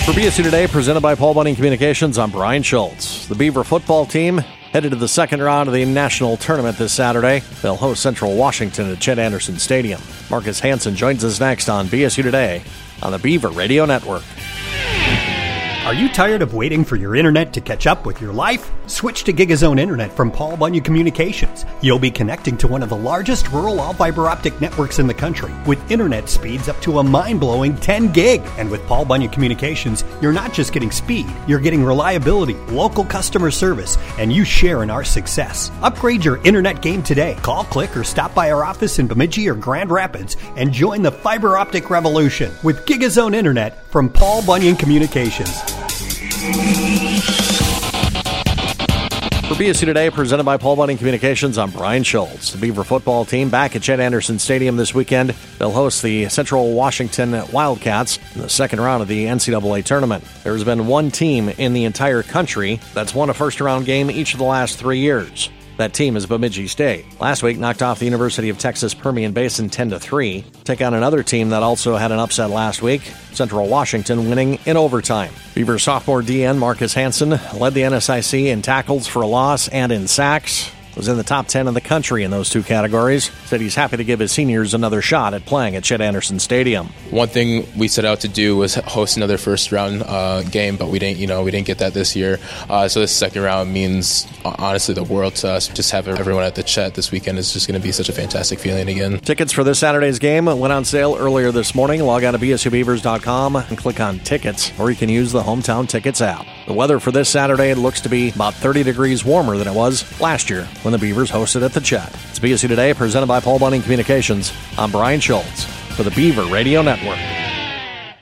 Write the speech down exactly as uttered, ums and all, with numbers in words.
For B S U Today, presented by Paul Bunyan Communications, I'm Brian Schultz. The Beaver football team headed to the second round of the national tournament this Saturday. They'll host Central Washington at Chet Anderson Stadium. Marcus Hansen joins us next on B S U Today on the Beaver Radio Network. Are you tired of waiting for your internet to catch up with your life? Switch to GigaZone Internet from Paul Bunyan Communications. You'll be connecting to one of the largest rural all-fiber optic networks in the country with internet speeds up to a mind-blowing ten gig. And with Paul Bunyan Communications, you're not just getting speed, you're getting reliability, local customer service, and you share in our success. Upgrade your internet game today. Call, click, or stop by our office in Bemidji or Grand Rapids and join the fiber optic revolution with GigaZone Internet from Paul Bunyan Communications. For B S U Today, presented by Paul Bunyan Communications, I'm Brian Schultz. The Beaver football team back at Chet Anderson Stadium this weekend. They'll host the Central Washington Wildcats in the second round of the N C double A tournament. There's been one team in the entire country that's won a first-round game each of the last three years. That team is Bemidji State. Last week, knocked off the University of Texas Permian Basin ten to three. Take on another team that also had an upset last week, Central Washington, winning in overtime. Beaver sophomore D N Marcus Hansen led the N S I C in tackles for a loss and in sacks. Was in the top ten in the country in those two categories. Said he's happy to give his seniors another shot at playing at Chet Anderson Stadium. One thing we set out to do was host another first round uh, game, but we didn't, you know, we didn't get that this year. Uh, so this second round means honestly the world to us. Just have everyone at the Chet this weekend is just going to be such a fantastic feeling again. Tickets for this Saturday's game went on sale earlier this morning. Log on to B S U Beavers dot com and click on tickets, or you can use the Hometown Tickets app. The weather for this Saturday looks to be about thirty degrees warmer than it was last year when the Beavers hosted at the Chet. It's B S U Today, presented by Paul Bunyan Communications. I'm Brian Schultz for the Beaver Radio Network.